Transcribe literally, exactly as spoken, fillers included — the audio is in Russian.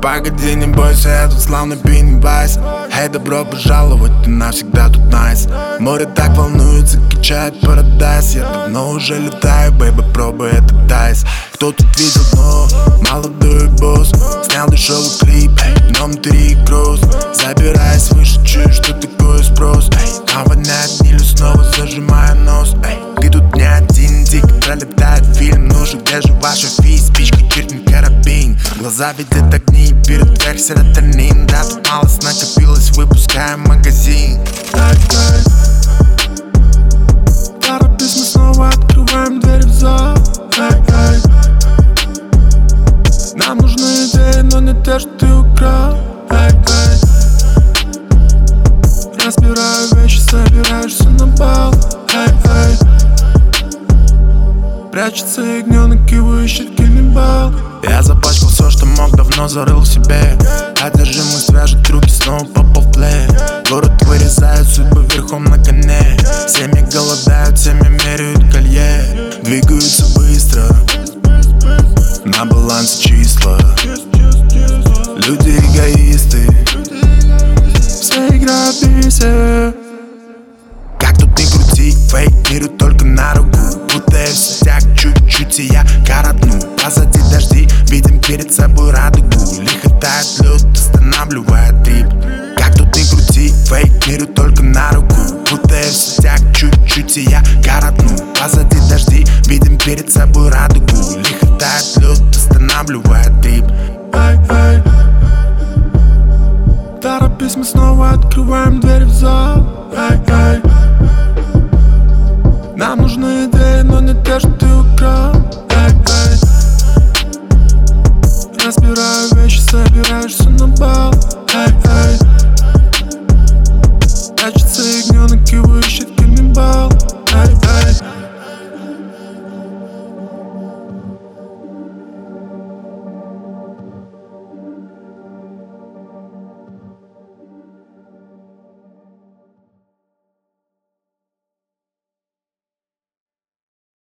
Погоди, не бойся, я тут славный Пеннивайз. Эй, добро пожаловать, ты навсегда тут найс. Море так волнуется, качает парадайз. Я давно уже летаю, бэйби, пробуй это дайс. Кто тут видел дно? Молодой босс снял дешевый клип, эй, дном три груз. Забираясь выше, чую, что такое спрос. Эй, там воняет гнилью, снова зажимая нос. Эй, ты тут не один, дико пролетает фильм. Ну же, где же ваша физ? Спичка, чиркин, карабин. Глаза видят огни, берут вверх серотонин. Да, тут малость накопилось, выпускаем магазин. Торопись, мы снова открываем дверь в зал. Нам нужны идеи, но не те, что ты украл. Разбираю вещи, собираешься на бал. Прячется ягненок, его ищет каннибал. Я запачкал все, что мог, давно зарыл в себе. Одержимость вяжет руки, снова попал в плей. Город вырезают судьбы верхом на коне. Семьи голодают, семьи меряют колье. Двигаются быстро, на балансе числа. Люди эгоисты, все играют бисе. как тут не крути, фейк миру только на руку. Будто я в сетях, чуть-чуть и я коротну. Позади дожди, видим перед собой радугу. Лихо тает лед, останавливает трип. Как тут не крути, фейк миру только на руку. Будто я в сетях, чуть-чуть и я коротну. Позади дожди, видим перед собой радугу. Лихо тает лед, останавливает трип. Торопись, мы снова открываем дверь в зал. Нам нужны идеи, но не те, что ты украл. Разбираю вещи, собираешься на бал. Прячется ягненок, его ищет каннибал.